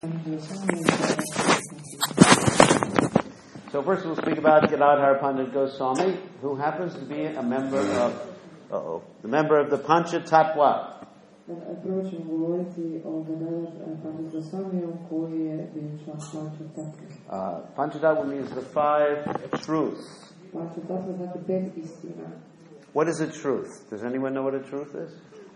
So first we'll speak about Gadadhar Pandit Goswami, who happens to be a member of the Panchatattva. Panchatattva means the five truths. What is a truth? Does anyone know what a truth is?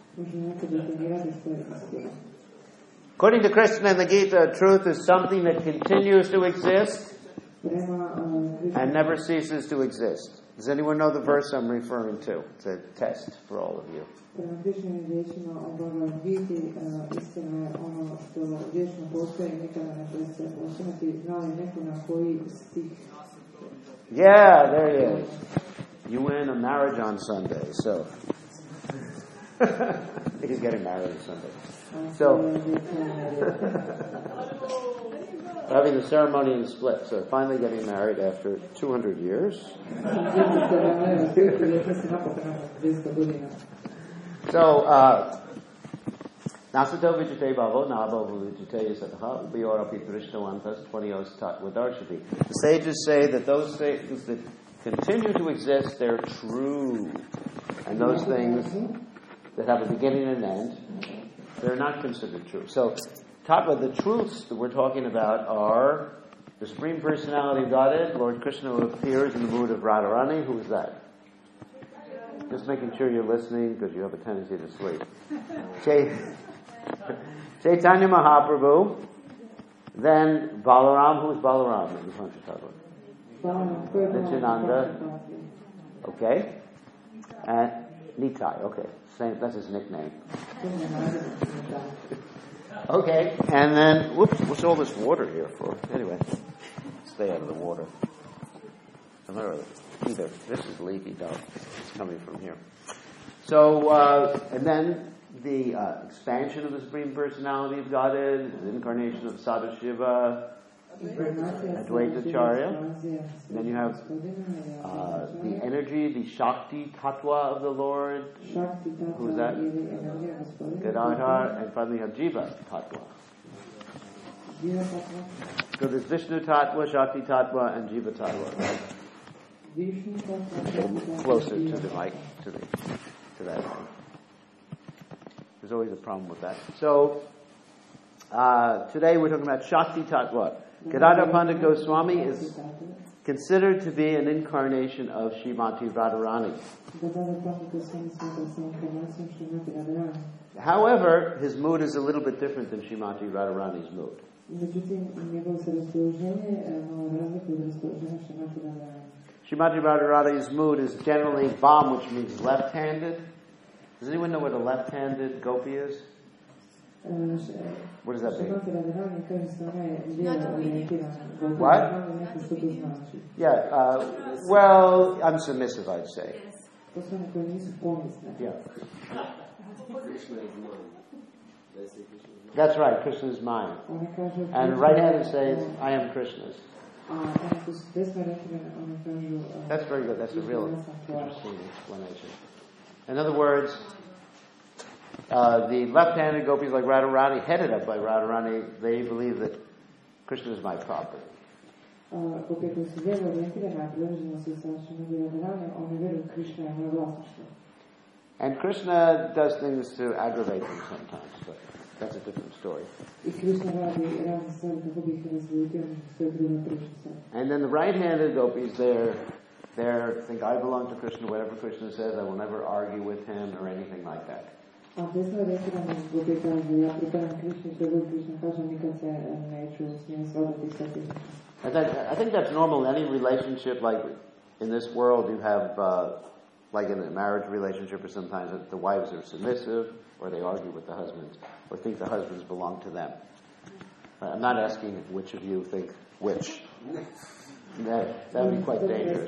According to Krishna and the Gita, truth is something that continues to exist and never ceases to exist. Does anyone know the verse I'm referring to? It's a test for all of you. Yeah, there he is. You win a marriage on Sunday, so I think he's getting married on Sunday. So having the ceremony in split, so finally getting married after 200 years. So Nasato Vijate Bhavo, Nabo Vijate Sataha, Upayorapi Drishtavantas, 20os Tatvadarshati. The sages say that those things that continue to exist, they're true. And those things that have a beginning and an end, they're not considered true. So, Tattva, the truths that we're talking about are the Supreme Personality of Godhead, Lord Krishna, who appears in the mood of Radharani. Who is that? Just making sure you're listening, because you have a tendency to sleep. Chaitanya Mahaprabhu. Then Balaram. Who is Balaram in the Panchatattva? Nityananda. Okay. And Nitai. Okay. Same, that's his nickname. Okay, and then, what's all this water here for? Anyway, stay out of the water. Either this is leaky down. It's coming from here. So, and then the expansion of the Supreme Personality of Godhead, the incarnation of Sadashiva, Advaitacharya. And then you have the energy, the Shakti Tattva of the Lord. Who is that? Gadadhar. And finally you have Jiva Tattva. So there's Vishnu Tattva, Shakti Tattva, and Jiva Tattva. Closer to the mic, to that. There's always a problem with that. So today we're talking about Shakti Tattva. Gadadhar Pandit Goswami is considered to be an incarnation of Srimati Radharani. However, his mood is a little bit different than Srimati Radharani's mood. Srimati Radharani's mood is generally Vam, which means left-handed. Does anyone know what a left-handed gopi is? What does that mean? What? Yeah, well, I'm submissive, I'd say. Yeah. That's right, Krishna's mine. And right-handed says, I am Krishna's. That's very good. That's a real interesting explanation. In other words, the left-handed gopis like Radharani, headed up by Radharani, they believe that Krishna is my property. And Krishna does things to aggravate them sometimes, but that's a different story. And then the right-handed gopis, they think, I belong to Krishna, whatever Krishna says, I will never argue with him or anything like that. And I think that's normal in any relationship. Like in this world, you have, like in a marriage relationship, or sometimes the wives are submissive, or they argue with the husbands, or think the husbands belong to them. I'm not asking which of you think which. That would be quite dangerous.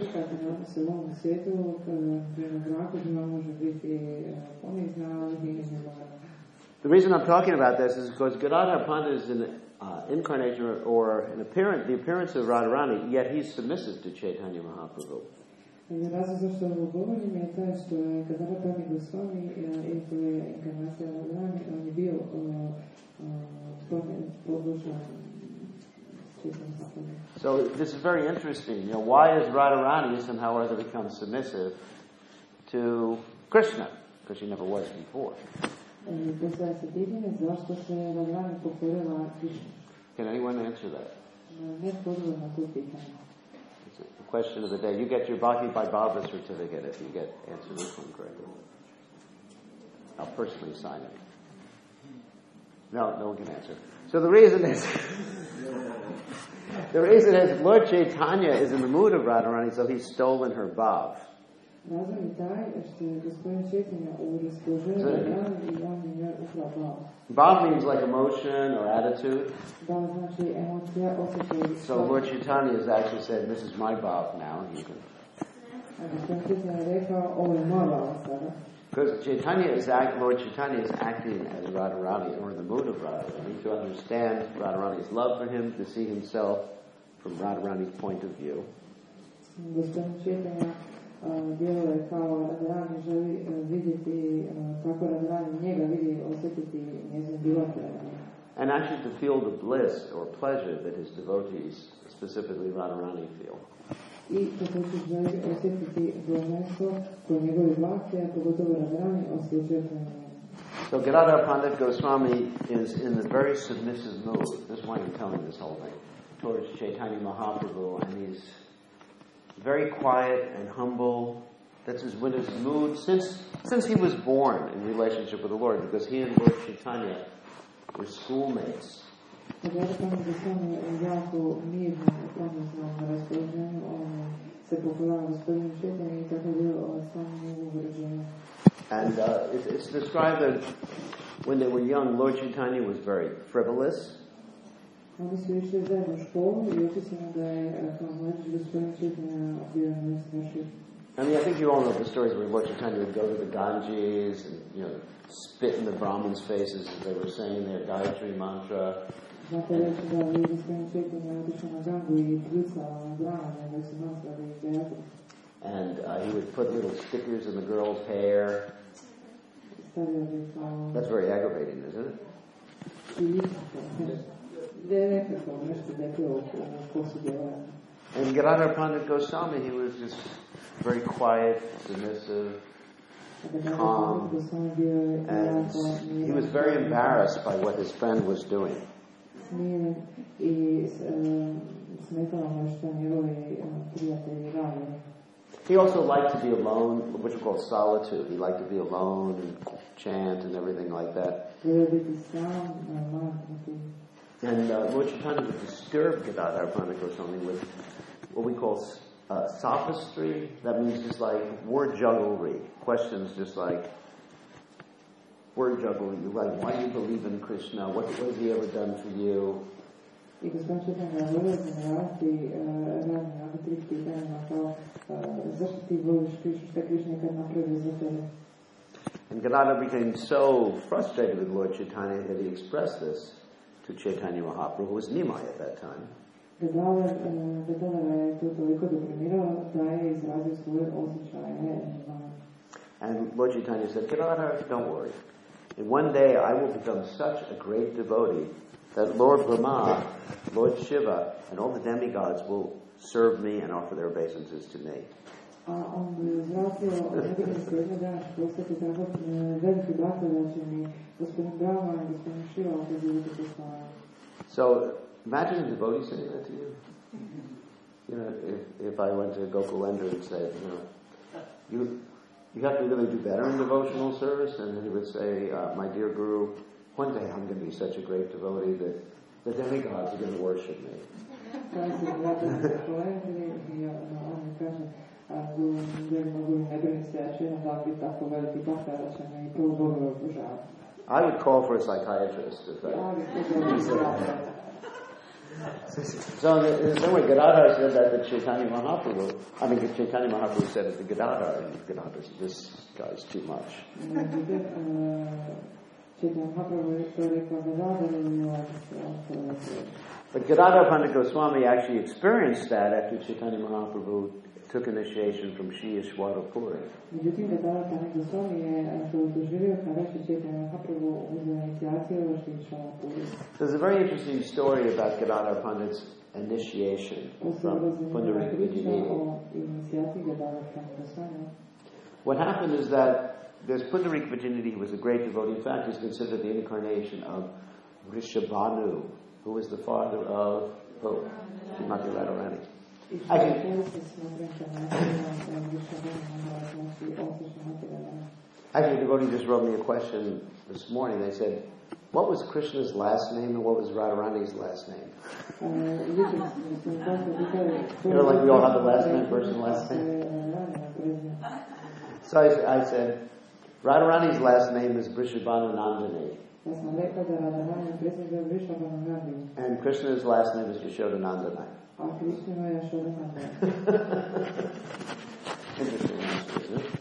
The reason I'm talking about this is because Gadadhar Pandit is an incarnation or the appearance of Radharani, yet he's submissive to Chaitanya Mahaprabhu. Razlog zašto ovo govorim je taj što je Gadadhar Pandit Goswami, iako je inkarnacija Radharani, on je bio So this is very interesting. Why does Radharani somehow or other become submissive to Krishna? Because she never was before. Can anyone answer that? It's a question of the day. You get your Bhakti by Bhava certificate if you answer this one correctly. I'll personally sign it. No one can answer. So the reason is Lord Chaitanya is in the mood of Radharani, so he's stolen her bhav. Bhav means like emotion or attitude. So Lord Chaitanya has actually said, "This is my bhav now." Because Lord Chaitanya is acting as Radharani, or in the mood of Radharani, to understand Radharani's love for him, to see himself from Radharani's point of view. And actually to feel the bliss or pleasure that his devotees, specifically Radharani, feel. So Giridhar Pandit Goswami is in a very submissive mood. That's why I'm telling this whole thing. Towards Chaitanya Mahaprabhu, and he's very quiet and humble. That's his mood since he was born in relationship with the Lord, because he and Lord Chaitanya were schoolmates. And it's described that when they were young, Lord Chaitanya was very frivolous. I think you all know the stories where Lord Chaitanya would go to the Ganges and, spit in the Brahmins' faces as they were saying their Gayatri mantra. And he would put little stickers in the girls' hair. That's very aggravating, isn't it? And Giridhar Pandit Goswami, he was just very quiet, submissive, calm, and he was very embarrassed by what his friend was doing. He also liked to be alone, which we call solitude. He liked to be alone and chant and everything like that. And Lord Chaitanya would disturb Giridhar Pandit Goswami with what we call sophistry. That means just like word jugglery. Questions just like word jugglery. Like, why do you believe in Krishna? What has he ever done for you? And Giridhar became so frustrated with Lord Chaitanya that he expressed this to Chaitanya Mahaprabhu, who was Nimai at that time. And Lord Chaitanya said, Giridhar, don't worry. And one day I will become such a great devotee that Lord Brahma, Lord Shiva, and all the demigods will serve me and offer their obeisances to me. So imagine a devotee saying that to you. If I went to Gokulendra and said, you have to really do better in devotional service, and then he would say, my dear Guru, one day I'm going to be such a great devotee that the demigods are going to worship me. I would call for a psychiatrist. So in some way, Giridhar said that to Chaitanya Mahaprabhu. Chaitanya Mahaprabhu said it to Giridhar, and Giridhar said, this guy's too much. But Giridhar Pandit Goswami actually experienced that after Chaitanya Mahaprabhu took initiation from Shri Ishwara Puri. Međutim, Gadadhar Pandit Goswami je to doživio kada je Chaitanya Mahaprabhu uzeo inicijaciju u Shri Ishwara Puri. There's a very interesting story about Gadadhar Pandit's initiation from Pundarik Vijayiniti. What happened is that there's Pundarik Vijayiniti, who was a great devotee. In fact, he's considered the incarnation of Rishabhanu, who was the father of Srimati Radharani. Actually, a devotee just wrote me a question this morning. They said, what was Krishna's last name and what was Radharani's last name? You know, like we all have the last name, first and last name. So I said, Radharani's last name is Vrishabhanu Nandini. And Krishna's last name is Yashoda Nandana. Interesting answer, isn't it?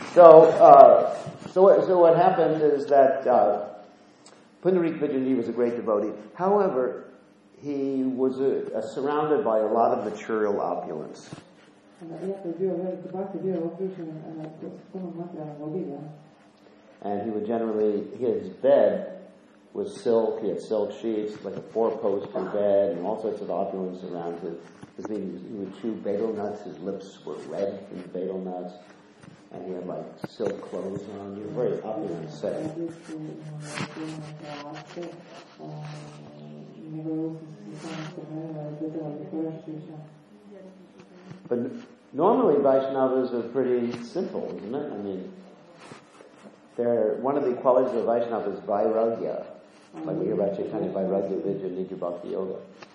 So what happened is that Pundarik Vijayiniti was a great devotee. However, he was surrounded by a lot of material opulence. And he would generally, his bed was silk, he had silk sheets, like a 4-poster bed, and all sorts of opulence around his thing. He would chew betel nuts, his lips were red from the betel nuts, and he had like silk clothes on. He was very opulent setting. But normally Vaishnavas are pretty simple, isn't it? I mean, one of the qualities of Vaishnava is Vairagya. Like we hear about Chaitanya Vairagya Vidya Nitya Bhakti Yoga.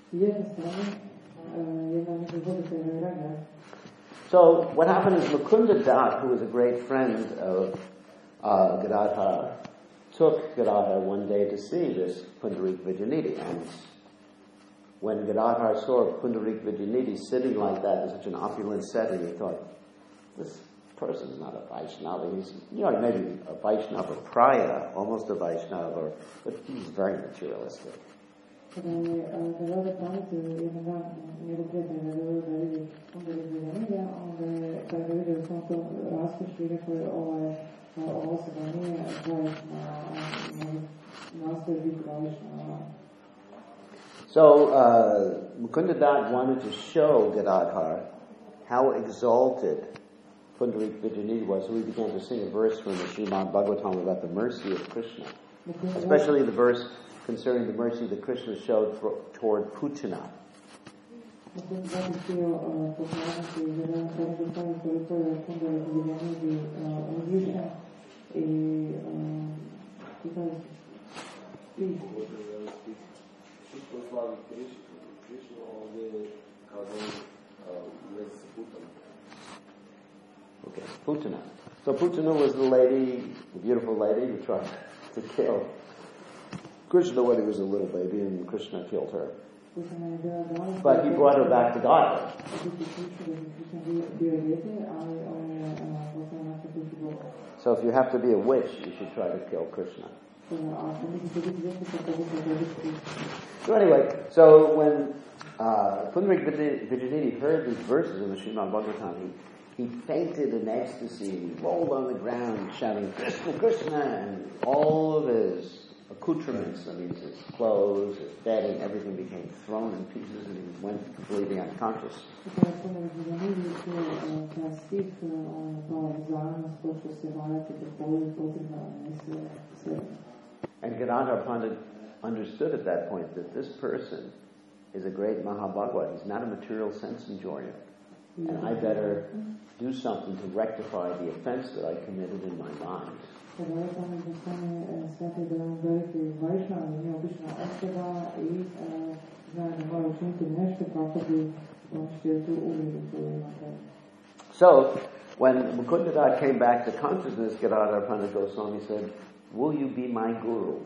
So what happened is Mukunda Dutt, who was a great friend of Gadadhar, took Gadadhar one day to see this Pundarik Vijayiniti. And when Gadadhar saw Pundarik Vijayiniti sitting like that in such an opulent setting, he thought, this person's not a Vaishnava. He's, maybe a Vaishnava Praya, almost a Vaishnava, but he's very materialistic. So Mukunda Dutt wanted to show Gadadhar how exalted Pundarik Vijayiniti was, so he began to sing a verse from the Srimad Bhagavatam about the mercy of Krishna, especially the verse concerning the mercy that Krishna showed toward Putana. Okay, Putana. So Putana was the beautiful lady who tried to kill Krishna when he was a little baby, and Krishna killed her. But he brought her back to Godhead. So if you have to be a witch, you should try to kill Krishna. So anyway, when Pundarik Vijayiniti heard these verses in the Srimad Bhagavatam, he fainted in ecstasy, and he rolled on the ground shouting, Krishna, Krishna, and all of his accoutrements, his clothes, his bedding, everything became thrown in pieces, and he went completely unconscious. And Gadadhar Pandit understood at that point that this person is a great Mahabhagavad. He's not a material sense enjoyer. And I better do something to rectify the offense that I committed in my mind. So, when Mukunda Dutt came back to consciousness, Gadadhar Pandit Goswami said, will you be my guru?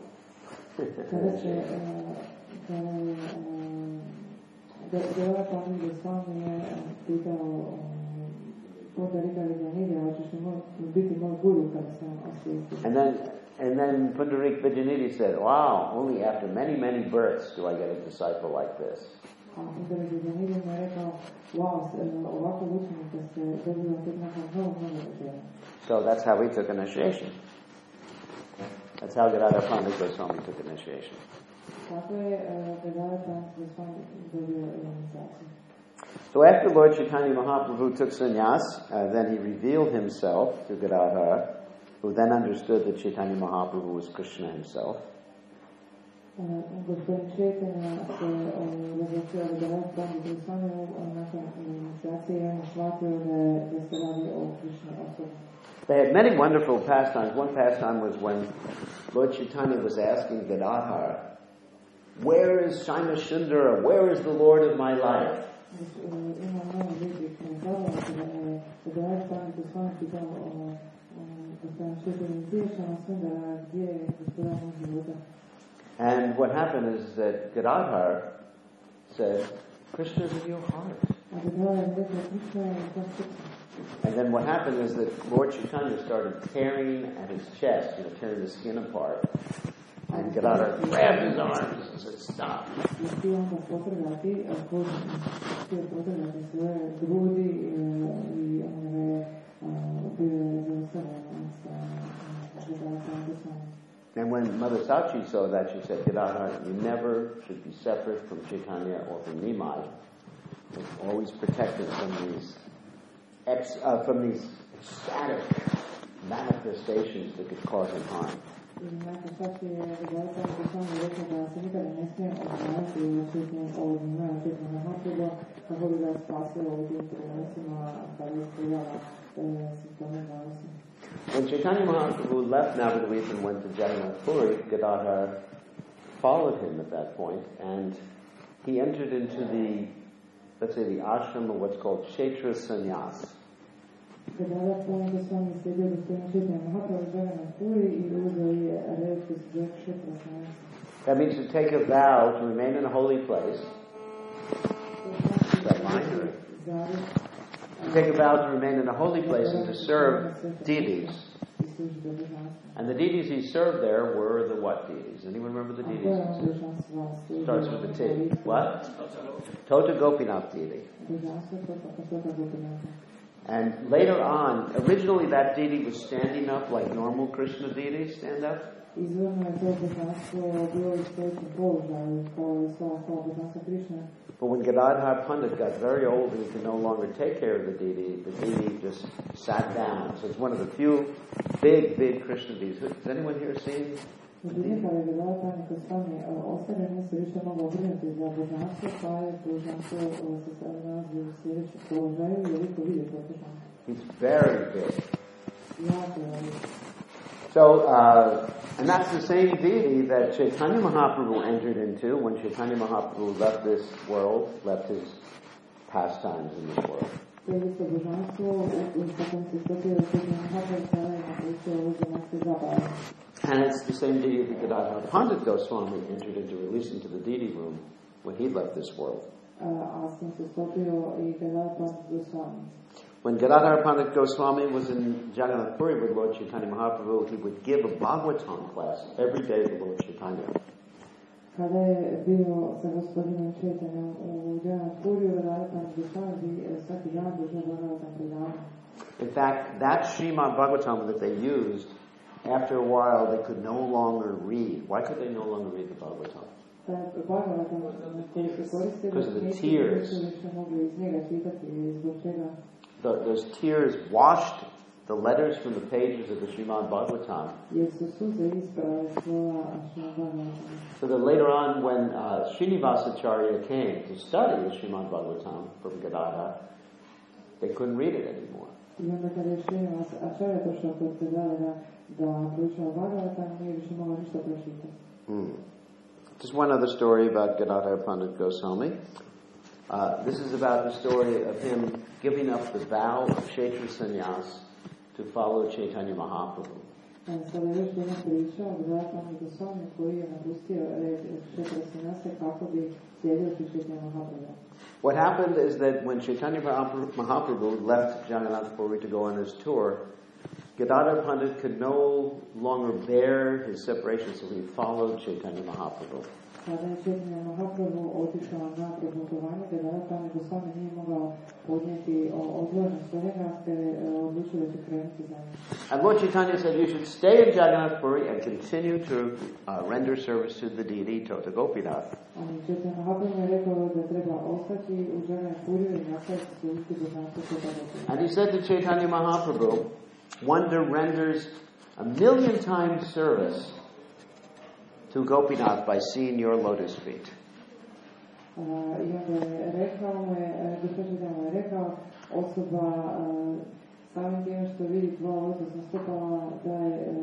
And then Pundarik Vijayiniti said, wow, only after many, many births do I get a disciple like this. A onda je zanimljivo rekao, wow, ovako učenika se dobiva tek nakon mnogo rođenja. So that's how we took initiation. That's how Gadadhar Pandit Goswami took initiation. Tako je Gadadhar Pandit Goswami dobio iniciaciju. So after Lord Chaitanya Mahaprabhu took sannyas, then he revealed himself to Gadadhar, who then understood that Chaitanya Mahaprabhu was Krishna himself. Gospodin Chaitanya se različio od Gadadhar Pandit Goswami nakon iniciacije i on shvatio da se radi o Krishni osobi. They had many wonderful pastimes. One pastime was when Lord Chaitanya was asking Gadadhar, "Where is Shima Sundara? Where is the Lord of my life?" And what happened is that Gadadhar said, "Krishna is in your heart." And then what happened is that Lord Chaitanya started tearing at his chest, tearing the skin apart. And Gadadhar grabbed his arms and said, "Stop." And when Mother Sachi saw that, she said, "Gadadhar, you never should be separate from Chaitanya or from Nimai. Always protected from these ecstatic manifestations that could cause him harm." When Chaitanya Mahaprabhu left Navadvip and went to Jagannath Puri, Gadadhar followed him at that point, and he entered into the ashram of what's called Kshetra Sannyas. That means to take a vow to remain in a holy place. To take a vow to remain in a holy place and to serve deities. And the deities he served there were the what deities? Anyone remember the deities? Starts with a T. What? Tota Gopinath deity. And later on, originally that deity was standing up like normal Krishna deities stand up. But when Gadadhar Pandit got very old and he could no longer take care of the deity just sat down. So it's one of the few big Krishna deities. Has anyone here seen? He's very big. So, and that's the same deity that Chaitanya Mahaprabhu entered into when Chaitanya Mahaprabhu left this world, left his pastimes in this world. And it's the same deity that Gadadhar Pandit Goswami entered into, released into the deity room when he left this world. When Gadadhar Pandit Goswami was in Jagannath Puri with Lord Chaitanya Mahaprabhu, he would give a Bhagavatam class every day to Lord Chaitanya. In fact, that Srimad Bhagavatam that they used, after a while they could no longer read. Why could they no longer read the Bhagavatam? Because of the tears. Those tears washed the letters from the pages of the Srimad Bhagavatam. So that later on, when Srinivasacharya came to study the Srimad Bhagavatam from Gadadhar, they couldn't read it anymore. Just one other story about Gadadhar Pandit Goswami. This is about the story of him giving up the vow of Kshetra Sannyas to follow Chaitanya Mahaprabhu. What happened is that when Chaitanya Mahaprabhu left Jagannath Puri to go on his tour, Gadadhar Pandit could no longer bear his separation, so he followed Chaitanya Mahaprabhu. Kada je Chaitanya Mahaprabhu otišao na preputovanje Devata, nego sam nije mogao podnijeti odgovornost za njega, ste odlučili da će krenuti za njega. And Lord Chaitanya said you should stay in Jagannath Puri and continue to render service to the deity, to Gopinath. Ali Chaitanya Mahaprabhu je rekao da treba ostati u Jagannath Puriju i nastaviti služiti božanstvo Gopinath. And he said to Chaitanya Mahaprabhu, one that renders 1,000,000 times service to Gopinath by seeing your lotus feet. I onda je rekao je rekao osoba samim tim što vidi tvoja lotosna stopala da je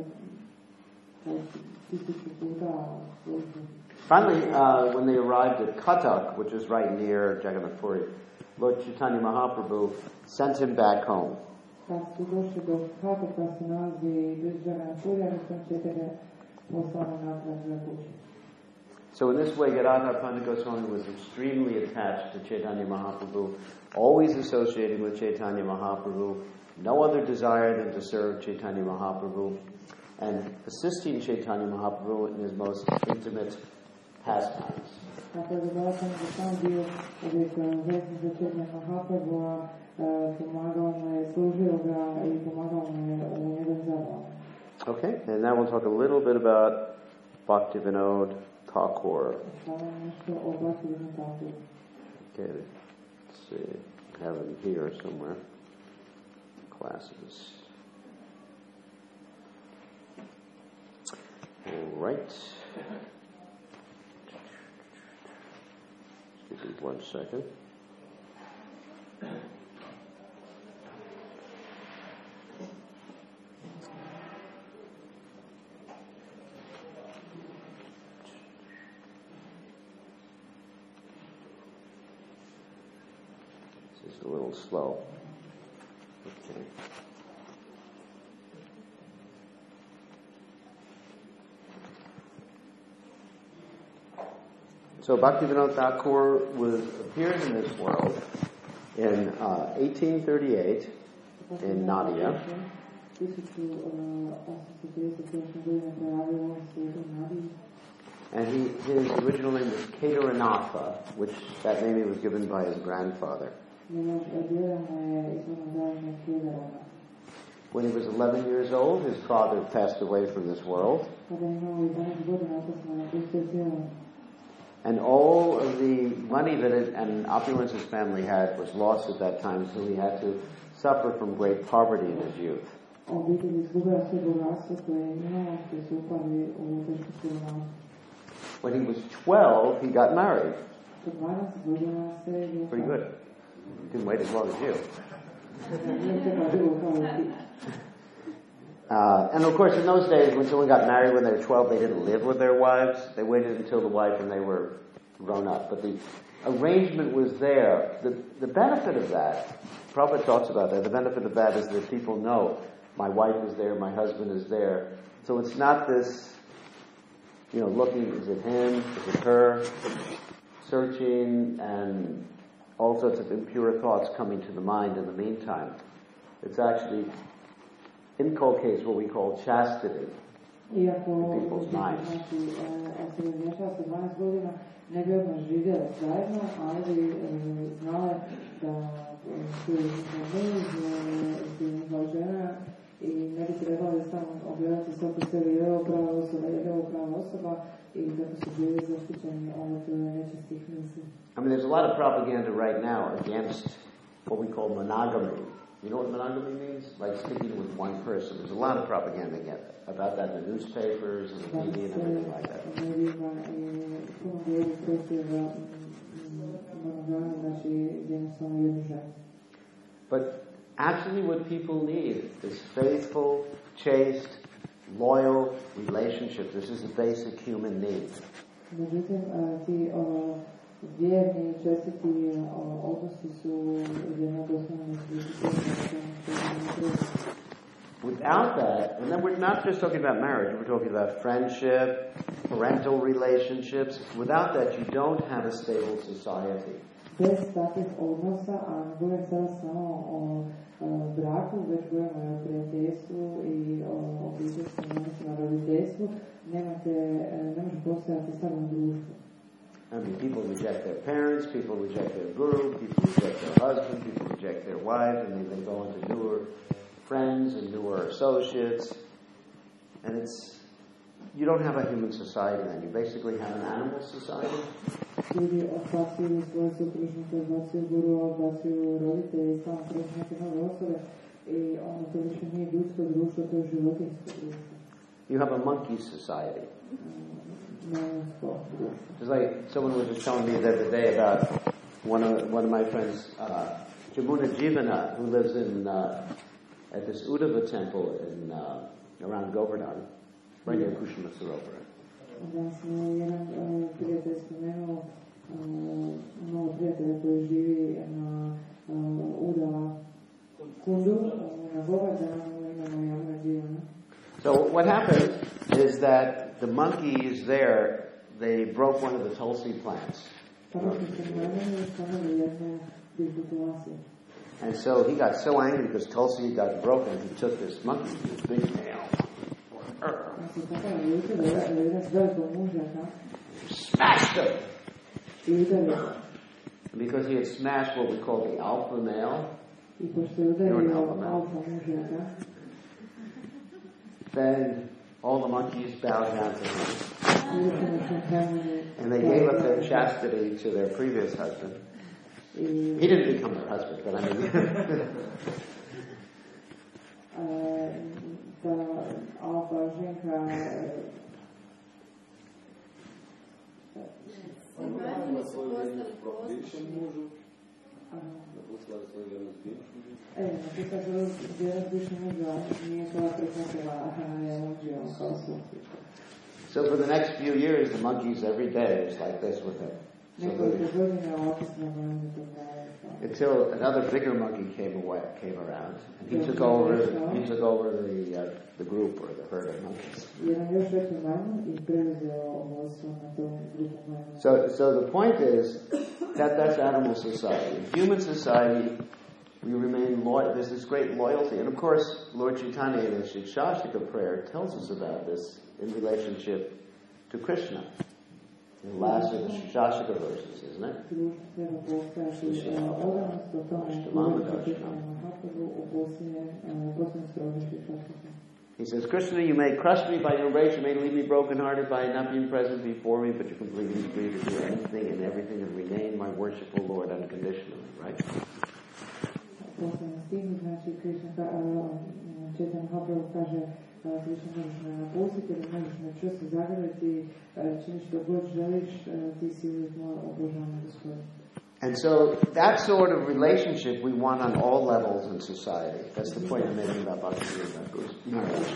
1000 puta službu. Finally, when they arrived at Katak, which is right near Jagannath Puri, Lord Chaitanya Mahaprabhu sent him back home. Kad su došli do Kataka se nalazi blizu Jagannath Purija, Chaitanya poslao natrag za kući. So in this way, Gadadhar Pandit Goswami was extremely attached to Chaitanya Mahaprabhu, always associating with Chaitanya Mahaprabhu, no other desire than to serve Chaitanya Mahaprabhu, and assisting Chaitanya Mahaprabhu in his most intimate pastimes. Tako je Gadadhar Goswami bio uvijek vezan za Chaitanya Mahaprabhu, pomagao mu je, služio ga i pomagao mu je u njegovim zabavama. Okay, and now we'll talk a little bit about Bhaktivinoda Thakur. Okay, let's see. I have it here somewhere. Classes. All right. Excuse me 1 second. It's a little slow. Okay. So Bhaktivinoda Thakur appeared in this world in 1838 in Nadia. And his original name was Kedaranatha, which that name was given by his grandfather. When he was 11 years old, his father passed away from this world. And all of the money and opulence his family had was lost at that time, so he had to suffer from great poverty in his youth. When he was 12, he got married. Pretty good. Didn't wait as long as you. And of course, in those days, when someone got married when they were 12, they didn't live with their wives. They waited until the wife when they were grown up. But the arrangement was there. The benefit of that, Prabhupada talks about that, the benefit of that is that people know my wife is there, my husband is there. So it's not this, looking, is it him, is it her, searching, and all sorts of impure thoughts coming to the mind in the meantime. It's actually inculcates what we call chastity in people's minds. I mean, there's a lot of propaganda right now against what we call monogamy. You know what monogamy means? Like sticking with one person. There's a lot of propaganda about that in the newspapers and the TV and everything like that. But actually what people need is faithful, chaste, loyal relationships. This is a basic human need. Without that, and then we're not just talking about marriage, we're talking about friendship, parental relationships. Without that, you don't have a stable society. Bez takvih odnosa, a ne govorim sada samo o braku, već govorim o prijateljstvu i o obiteljstvu, odnosno roditeljstvu, ne može postojati stabilno društvo. I mean, people reject their parents, people reject their guru, people reject their husband, people reject their wife, and they go into newer friends and newer associates. And you don't have a human society then. You basically have an animal society. Ljudi odbacuju svoje supružnike, odbacuju gurua, odbacuju roditelje, samo preći neke nove osobe i ono to više nije ljudsko društvo, to je životinjsko društvo. You have a monkey society. It's like someone was just telling me the other day about one of my friends, Jamuna Jivana, who lives at this Uddhava temple around Govardhan, right near Kushima Sarovar. Da smo jedan prijatelj spomenuo mnogo prijatelja koji živi na Uddhava kundu, na Govardhanu, imamo Jamuna Jivana. So what happened is that the monkeys there, they broke one of the tulsi plants. And so he got so angry because tulsi got broken, he took this monkey, this big nail, smashed it. Because he had smashed what we call the alpha male. You're an alpha male. Then all the monkeys bowed down to him. And they gave up their chastity to their previous husband. He didn't become their husband, but I mean... So for the next few years, the monkeys every day is like this with him. Until another bigger monkey came around, and he took over the group or the herd of monkeys. So the point is that's animal society. In human society, we remain loyal. There's this great loyalty, and of course, Lord Chaitanya in the Shikshashika prayer tells us about this in relationship to Krishna. The last of the Shikshashika verses, isn't it? He says, Krishna, you may crush me by your rage, you may leave me broken-hearted by not being present before me, but you're completely free to do anything and everything and remain my worshipful Lord unconditionally, right? And so that sort of relationship we want on all levels in society. That's the point I'm making about Bhaktivinoda Thakur's marriage.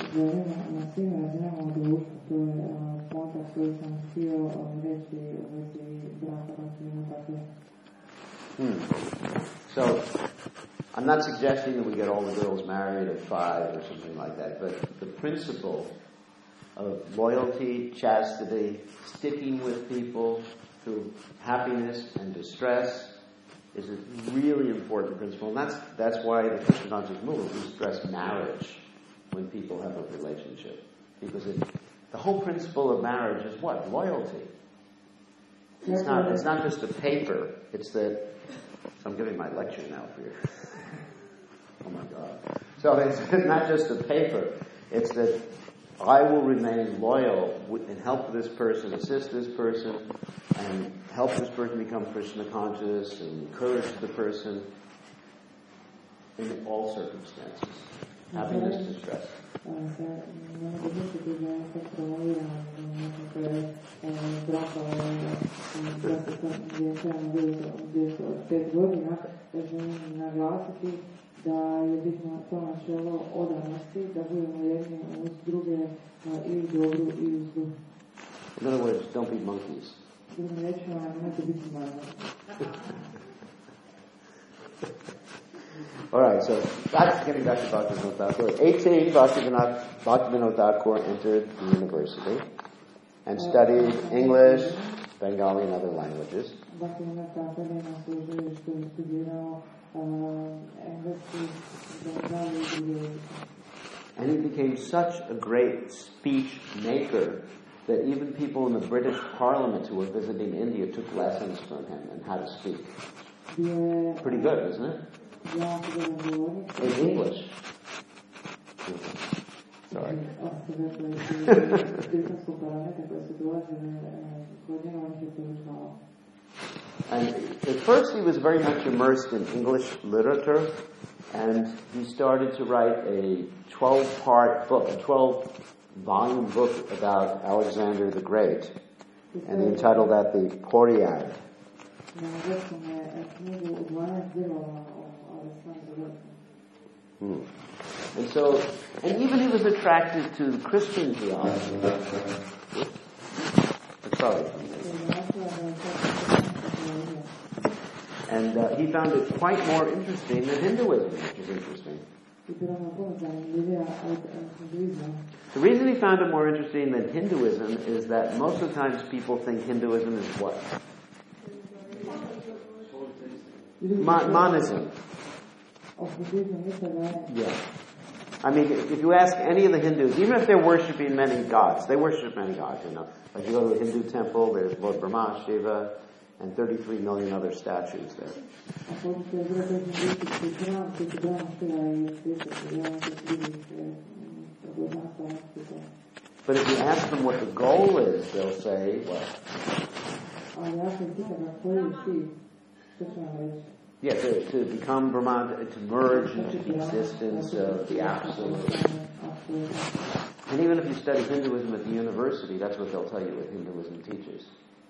So I'm not suggesting that we get all the girls married at 5 or something like that, but the principle of loyalty, chastity, sticking with people through happiness and distress is a really important principle. And that's why the Krishna conscious movement we stress marriage when people have a relationship. Because the whole principle of marriage is what? Loyalty. It's not just a paper. It's that... So I'm giving my lecture now for you. Oh my God. So it's not just a paper. It's that I will remain loyal and help this person, assist this person, and help this person become Krishna conscious and encourage the person in all circumstances. Happiness, distress. Da je bitno to načelo odanosti, da budemo jedni uz druge i u dobru i u zlu. In other words, don't be monkeys. Drugim rečima, nemojte biti manje. All right, so that's getting back to Bhaktivinoda Thakur. 18, Bhaktivinoda Thakur entered the university and studied English, Bengali, and other languages. Bhaktivinoda Thakur je na sveučilištu studirao engleski, bengali i druge. And he became such a great speech maker that even people in the British Parliament who were visiting India took lessons from him and how to speak. Pretty good, isn't it? In English. Sorry. And at first he was very much immersed in English literature, and he started to write a 12-part book, a 12-volume book about Alexander the Great, and he entitled that the Poriad. And even he was attracted to Christian theology. Sorry. And he found it quite more interesting than Hinduism, which is interesting. The reason he found it more interesting than Hinduism is that most of the times people think Hinduism is what? Monism. Yeah. I mean, if you ask any of the Hindus, even if they're worshipping many gods, they worship many gods, you know. Like you go to a Hindu temple, there's Lord Brahma, Shiva, and 33 million other statues there. But if you ask them what the goal is, they'll say, what? Yeah, to become Brahman, to merge into the existence of the Absolute. And even if you study Hinduism at the university, that's what they'll tell you what Hinduism teaches.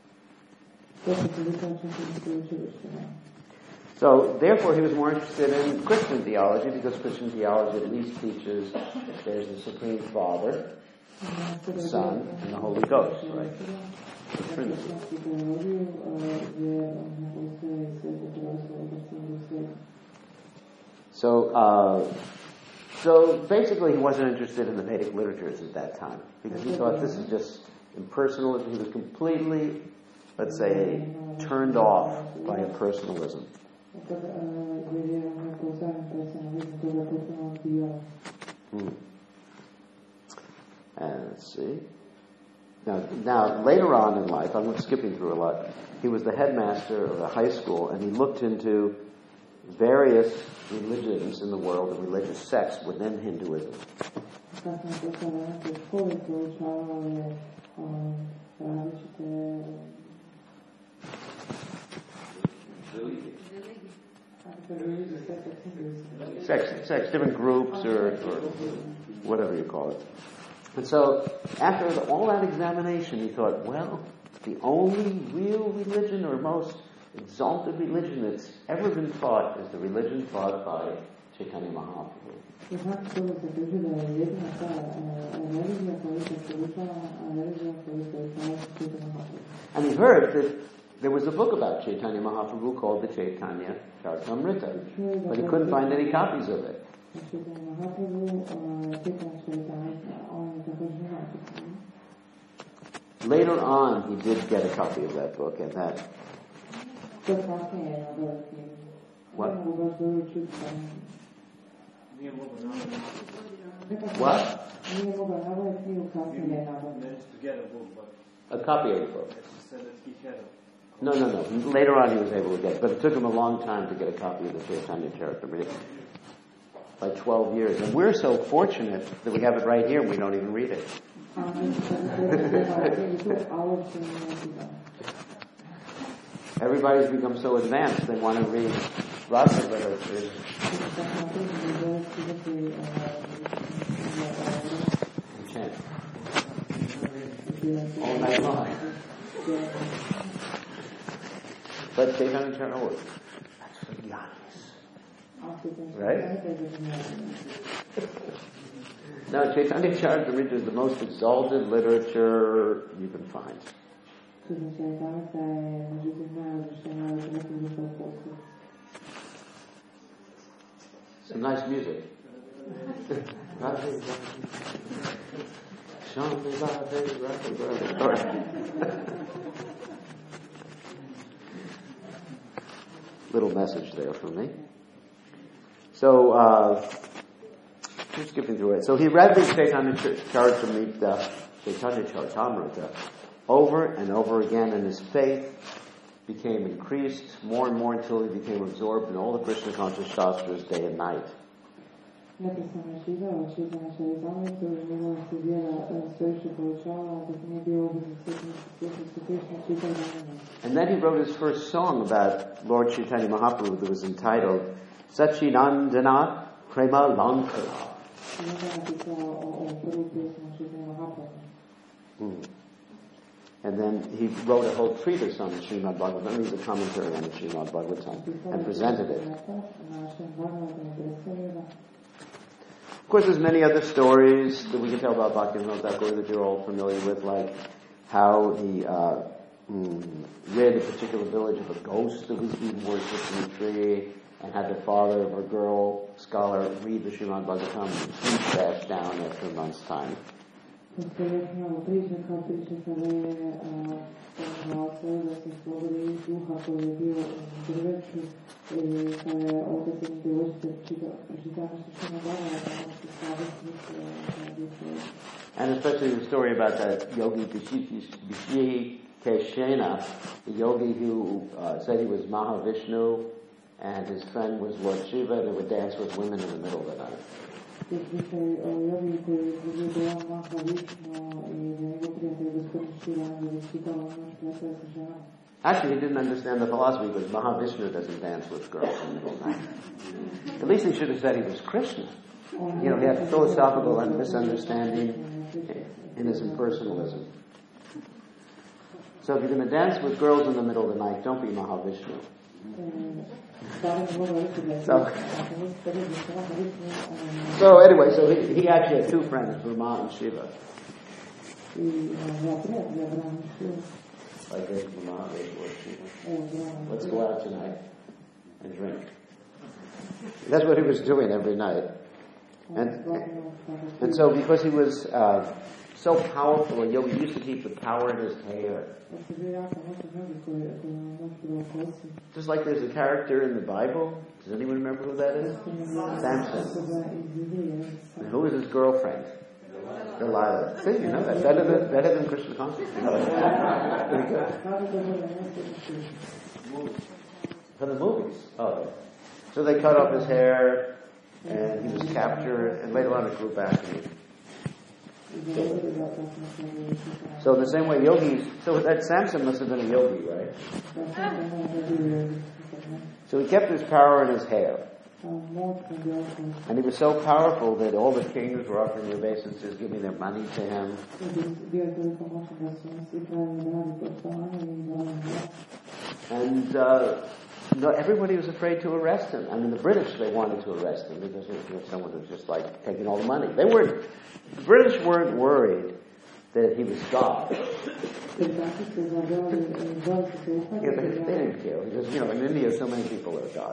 So, therefore, he was more interested in Christian theology, because Christian theology at least teaches there's the Supreme Father, the Son, and the Holy Ghost, right? The Trinity. So basically he wasn't interested in the Vedic literatures at that time, because he thought this is just impersonal. He was completely, let's say, turned off by impersonalism. And let's see. Now, later on in life, I'm skipping through a lot, he was the headmaster of a high school, and he looked into various religions in the world and religious sects within Hinduism. Sects, different groups or whatever you call it. And so, after all that examination, he thought, well, the only real religion or most exalted religion that's ever been taught is the religion taught by Chaitanya Mahaprabhu. And he heard that there was a book about Chaitanya Mahaprabhu called the Chaitanya Charitamrita, but he couldn't find any copies of it. Later on, he did get a copy of that book, and that... What? What? A copy of the book. No. Later on he was able to get it, but it took him a long time to get a copy of the Chaitanya Charitamrita. By 12 years. And we're so fortunate that we have it right here and we don't even read it. Everybody's become so advanced, they want to read rasa literature. And chant. All night long. But Chaitanya Charitamrita, that's for Gyanis. Right? Now, Chaitanya Charitamrita is the most exalted literature you can find. Some nice music. Little message there from me. So, I'm skipping through it. So he read the Chaitanya Charitamrita Chaitanya Charitamrita over and over again, and his faith became increased more and more until he became absorbed in all the Krishna conscious Shastras day and night. Neprestano čitao Chaitanya Charitamritu i njegova se vjera sve više povećavala dok nije bio običan svjesnosti Krishna čitao dan. And then he wrote his first song about Lord Chaitanya Mahaprabhu that was entitled Sachinandana Prema Lankara. I onda je napisao o prvu pjesmu Chaitanya Mahaprabhu. And then he wrote a whole treatise on the Srimad Bhagavatam. He's a commentary on the Srimad Bhagavatam and presented it. Of course, there's many other stories that we can tell about Bhaktivinoda Thakur that you're all familiar with, like how he rid a particular village of a ghost that was being worshipped in a tree, and had the father of a girl scholar read the Srimad Bhagavatam, and he crashed down after a month's time. And especially the story about that yogi Bishi Keshena, the yogi who said he was Mahavishnu, and his friend was Lord Shiva, and they would dance with women in the middle of the night. Actually, he didn't understand the philosophy because Mahavishnu doesn't dance with girls in the middle of the night. At least he should have said he was Krishna. You know, he had a philosophical misunderstanding in his impersonalism. So if you're going to dance with girls in the middle of the night, don't be Mahavishnu. So anyway, so he actually had two friends, Brahma and Shiva. Like there's Brahma, there's Lord Shiva. Let's go out tonight and drink. That's what he was doing every night. And so because he was so powerful, a yogi used to keep the power in his hair. Just like there's a character in the Bible. Does anyone remember who that is? Samson. And who is his girlfriend? Delilah. See, you know that. Better than Krishna consciousness. You know that. Pretty good. From the movies. Oh. So they cut off his hair, and he was captured, and later on it grew back. So in the same way, yogis. So that Samson must have been a yogi, right? So he kept his power in his hair, and he was so powerful that all the kings were offering obeisances, giving their money to him. And everybody was afraid to arrest him. I mean, the British, they wanted to arrest him because someone was just like taking all the money. The British weren't worried that he was God. Yeah, they didn't care because, in India so many people are God.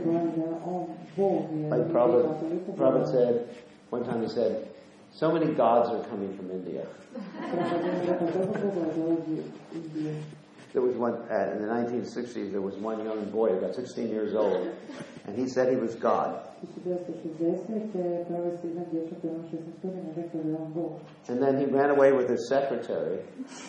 Like Prabhupada said, one time he said, so many gods are coming from India. There was one, in the 1960s, there was one young boy, about 16 years old, and he said he was God. And then he ran away with his secretary.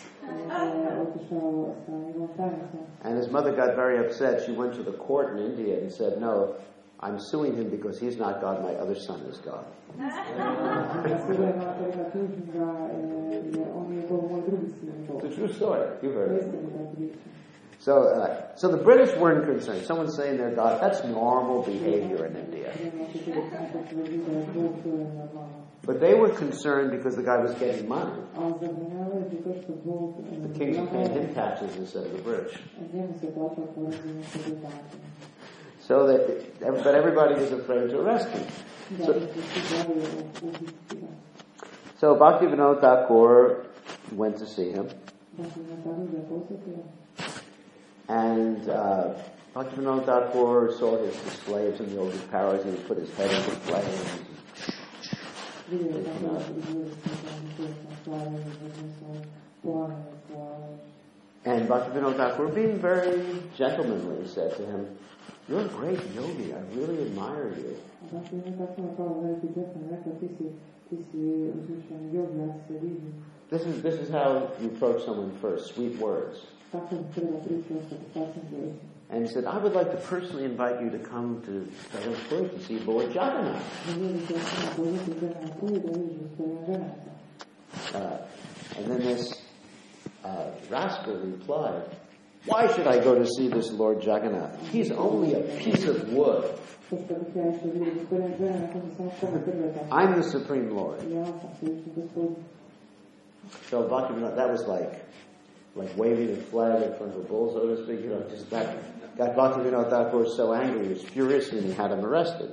And his mother got very upset. She went to the court in India and said, no, I'm suing him because he's not God, my other son is God. It's a true story. You've heard it. So the British weren't concerned. Someone saying they're God, that's normal behavior in India. But they were concerned because the guy was getting money. The kings were paying him taxes instead of the British. But everybody was afraid to arrest him. So Bhaktivinoda Thakur went to see him. And Bhaktivinoda Thakur saw his display of some yogic powers. He would put his head into flames. And Bhaktivinoda Thakur, being very gentlemanly, said to him, you're a great yogi. I really admire you. ti si uzvišen yogi, ja se vidim. This is how you approach someone first, sweet words. Tako treba pričati osobi, sasvim riječima. And he said, I would like to personally invite you to come to Saranpur to see Lord Jagannath. And then this rascal replied, why should I go to see this Lord Jagannath? He's only a piece of wood. I'm the Supreme Lord. So Bhaktivinoda, that was like waving a flag in front of a bull, so to speak. You know, just got Bhaktivinoda Thakur so angry, he was furious, and he had him arrested.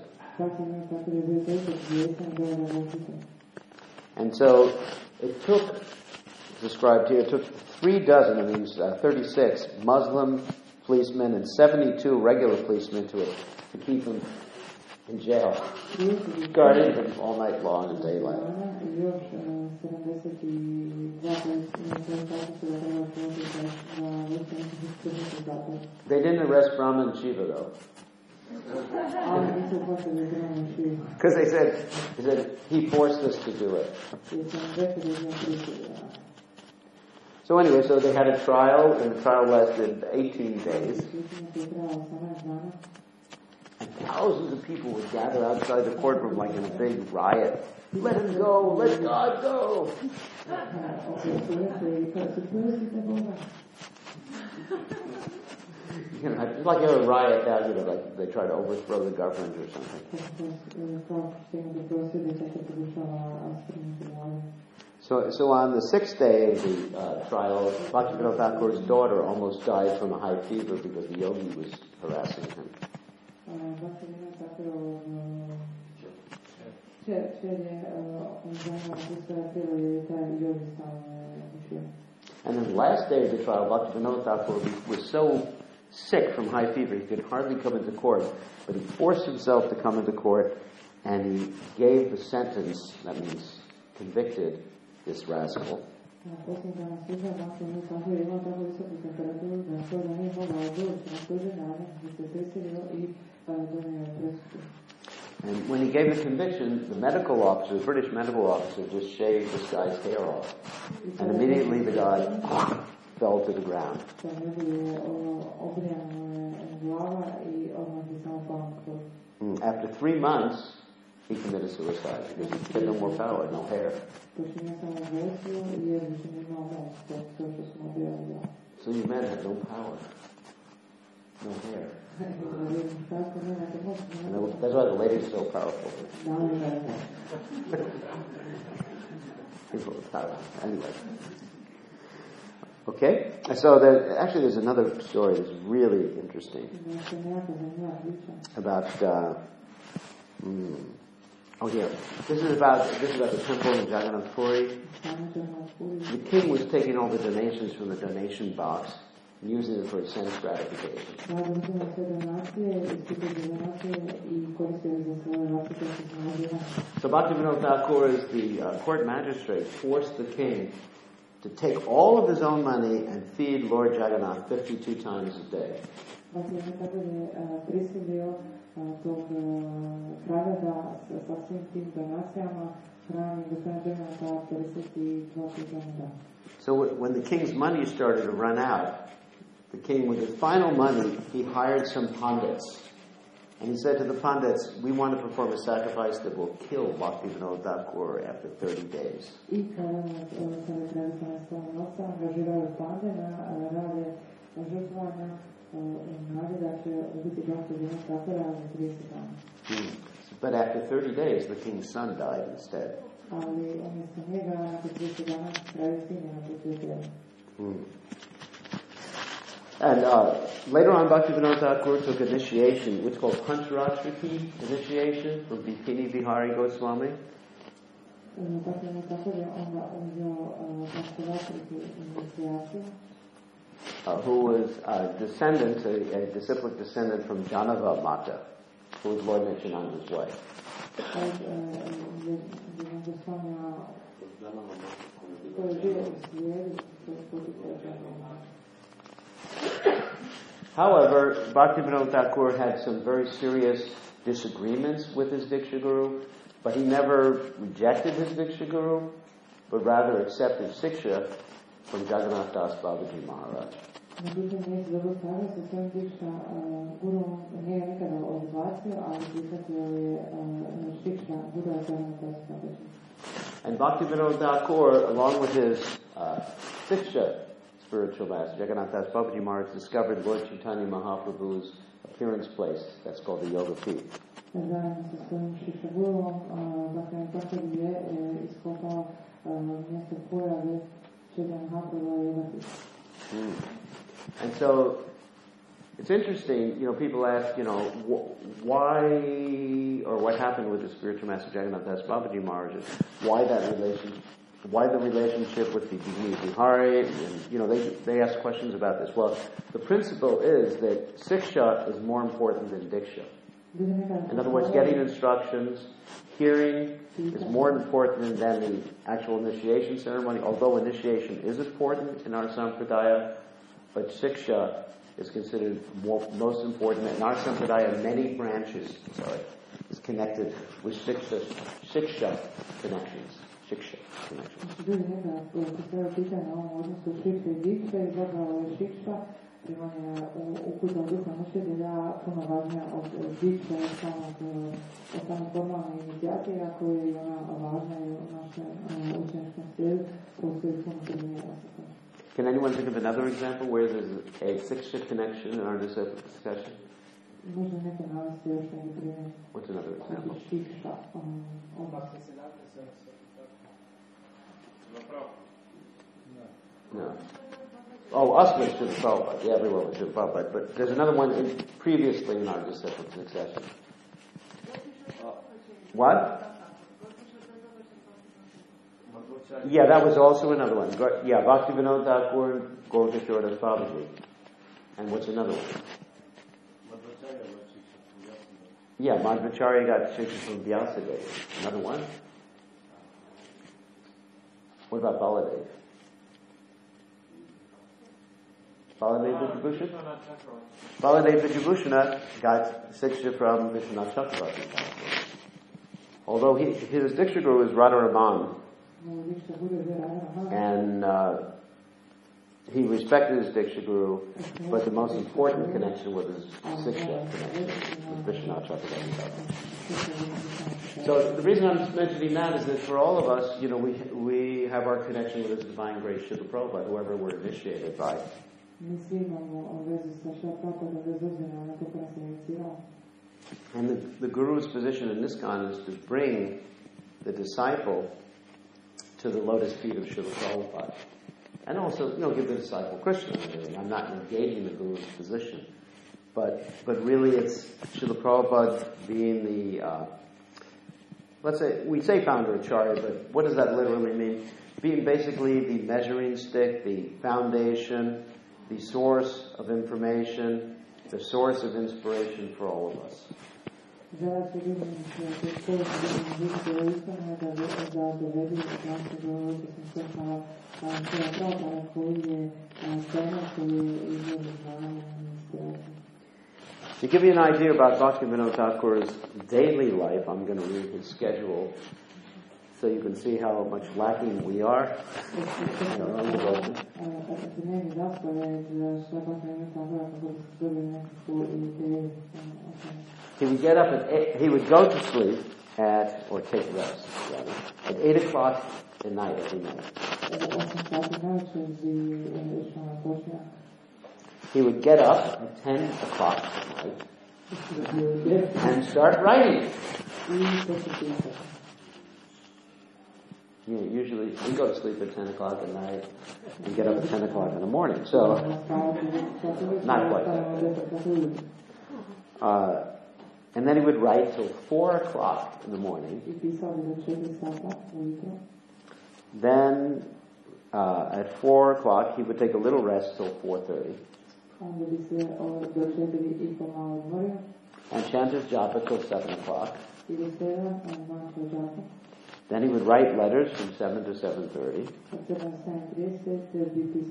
And so it took, described here, it took 36 Muslim policemen and 72 regular policemen to keep him in jail, guarding him all night long and daylight. They didn't arrest Brahma and Shiva though. Because they said he forced us to do it. So anyway, so they had a trial, and the trial lasted 18 days. And thousands of people would gather outside the courtroom like in a big riot. Let him go! Let God go! You know, it's like a riot now, you know, like they try to overthrow the government or something. So on the 6th day of the trial, Bhaktivinoda Thakur's daughter almost died from a high fever because the yogi was harassing him. And then the last day of the trial, Bhaktivinoda Thakur was so sick from high fever he could hardly come into court, but he forced himself to come into court, and he gave the sentence, that means convicted, this rascal. And when he gave the conviction, the medical officer, the British medical officer, just shaved this guy's hair off. And immediately the guy fell to the ground. After 3 months, he committed suicide because he had no more power, no hair. So these men had no power, no hair. And that's why the ladies are so powerful. People with power. Anyway. Okay? So there's another story that's really interesting. About This is about the temple in Jagannath Puri. The king was taking all the donations from the donation box and using it for his sense gratification. So Bhaktivinoda Thakur, as the court magistrate, forced the king to take all of his own money and feed Lord Jagannath 52 times a day. So when the king's money started to run out, the king, with his final money, he hired some pundits. And he said to the pundits, we want to perform a sacrifice that will kill Bhaktivinoda Thakur after 30 days. But after 30 days, the king's son died instead. And later on, Bhaktivinoda Thakur took initiation, what's called Pancharatriki initiation from Bipini Bihari Goswami. Who was a disciplic descendant from Janava Mata, who was Lord Nityananda's wife. However, Bhaktivinoda Thakur had some very serious disagreements with his Diksha Guru, But he never rejected his Diksha Guru, but rather accepted Siksha from Jagannath Das Babaji Maharaj. Međutim, nije se dobro stavio sa svojim Diksha guruom, nije nikada odbacio, ali prihvatio je Siksha guru Jagannath Das Babaji. And Bhaktivinoda Thakur, along with his Siksha spiritual master, Jagannath Das Babaji Maharaj, discovered Lord Chaitanya Mahaprabhu's appearance place. That's called the Yoga Peak. Zajedno sa svojim Siksha guruom, Bhaktivinoda Thakur je iskopao mjesto pojave Chaitanya Mahaprabhu Yoga Peak. And so, it's interesting, people ask, why, or what happened with the spiritual master Jagannath Das Babaji Maharaj, why the relationship with the Bihari, and, they ask questions about this. Well, the principle is that Siksha is more important than Diksha. In other words, getting instructions, hearing is more important than the actual initiation ceremony, although initiation is important in our Sampradaya, but Siksha is considered most important. In our Sampradaya, many branches, is connected with Siksha connections. Siksha connections. Primanje uputa od duha učitelja puno važnija od dikća od samog formalne inicijacije, ako je i ona važna i u našem učeničkom slijedu, postoji puno primjera sa tom. Can anyone think of another example where there's a Siksha connection in our discussion? Može neko navesti još neki primjer. What's another example? Siksha. No. Oh, us was to the Prabhupada. Yeah, everyone was to the Prabhupada. But there's another one previously in our disciple succession. What? Yeah, that was also another one. Yeah, Bhaktivinoda Thakur, Gaurkishore Das Babaji. And what's another one? Yeah, Madhvacharya got Shiksha from Vyasadeva. Another one? What about Baladev? Baladev Vijabhushan? Baladev Vijabhushana got Siksha from Vishwanath Chakravarti. Although his Diksha Guru was Radharaman, and he respected his Diksha Guru, but the most important connection was his Siksha connection with Vishwanath Chakravarti. So the reason I'm mentioning that is that for all of us, we have our connection with His Divine Grace Srila Prabhupada, whoever we're initiated by. And the Guru's position in ISKCON is to bring the disciple to the lotus feet of Srila Prabhupada. And also, give the disciple Krishna. I'm not engaging the Guru's position. But really it's Srila Prabhupada being the, let's say, we say founder Acharya, but what does that literally mean? Being basically the measuring stick, the foundation, the source of information, the source of inspiration for all of us. To give you an idea about Bhaktivinoda Thakur's daily life, I'm going to read his schedule so you can see how much lacking we are in our own devotion. He would get up at 8, he would go to sleep or take rest, rather, at 8 o'clock at night every night. He would get up at 10 o'clock at night and start writing. Usually we go to sleep at 10 o'clock at night and get up at 10 o'clock in the morning. So, not quite that. And then he would write till 4 o'clock in the morning. Then, at 4 o'clock, he would take a little rest till 4:30. And chant his japa till 7 o'clock. Then he would write letters from 7 to 7:30.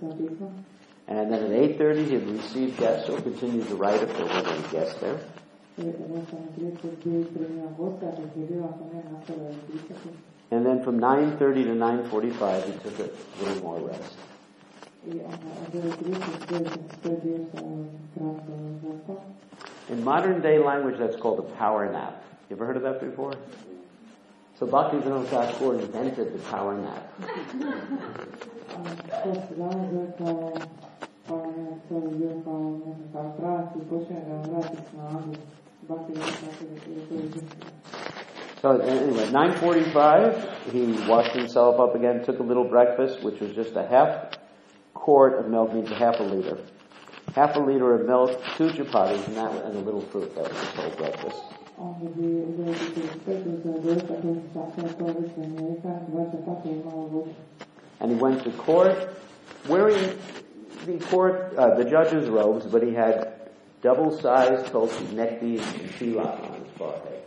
And then at 8:30 he'd receive guests or continue to write if there weren't any guests there. And then from 9:30 to 9:45, he took a little more rest. In modern day language, that's called a power nap. You ever heard of that before? So Bhaktivinoda Thakur invented the power nap. So anyway, 9:45, he washed himself up again, took a little breakfast, which was just a half quart of milk, means a half a liter. Half a liter of milk, 2 chapatis, and a little fruit. That was his whole breakfast. And he went to court wearing the judge's robes, but he had double-sized tulsi neckties and tilak on his forehead.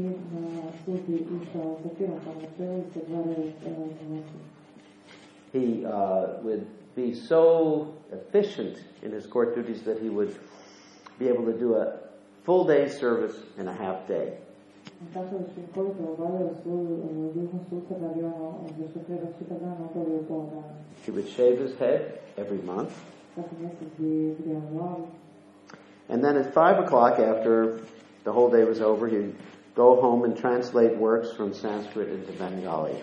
He would be so efficient in his court duties that he would be able to do a full day's service in a half day. He would shave his head every month. And then at 5 o'clock, after the whole day was over, he'd go home and translate works from Sanskrit into Bengali.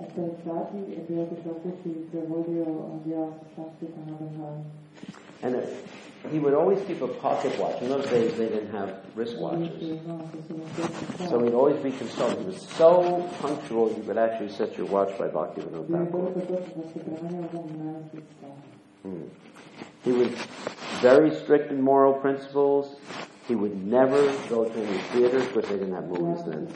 And he would always keep a pocket watch. In those days, they didn't have wristwatches. So he'd always be consulted. He was so punctual, you could actually set your watch by Bhaktivinoda Thakur. He was very strict in moral principles. He would never go to any theaters, because they didn't have movies then.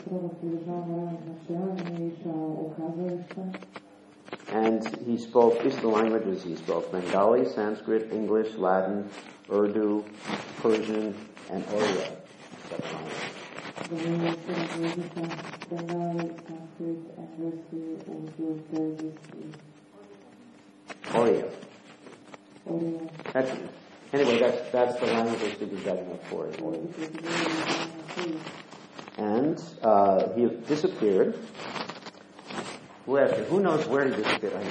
And he spoke, these are the languages he spoke: Bengali, Sanskrit, English, Latin, Urdu, Persian, and Oriya. Oriya. Anyway, that's the language that he's got enough for it. And he disappeared. Who knows where he disappeared?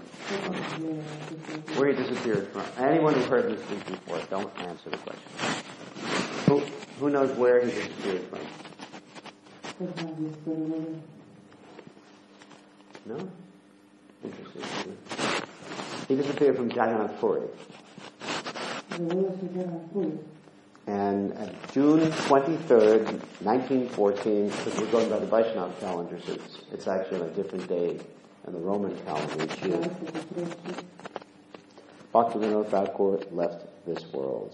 Where he disappeared from? Anyone who heard this speak before, don't answer the question. Who knows where he disappeared from? No? Interesting. He disappeared from Jagannath Puri. And at June 23rd, 1914, because we're going by the Vaishnava calendar, so it's actually on a different day than the Roman calendar each year, Bhaktivinoda Thakur left this world.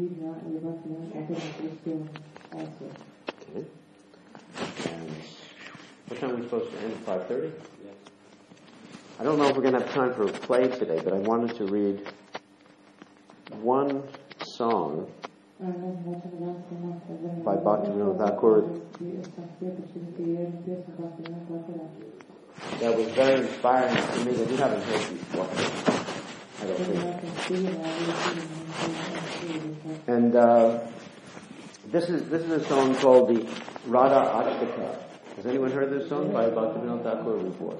Okay. And what time are we supposed to end? 5:30? I don't know if we're going to have time for a play today, but I wanted to read one song by Bhaktivinoda Thakur that was very inspiring to me that you haven't heard before. I don't think. And this is a song called the Radha Ashtaka. Has anyone heard this song by Bhaktivinoda Thakur before?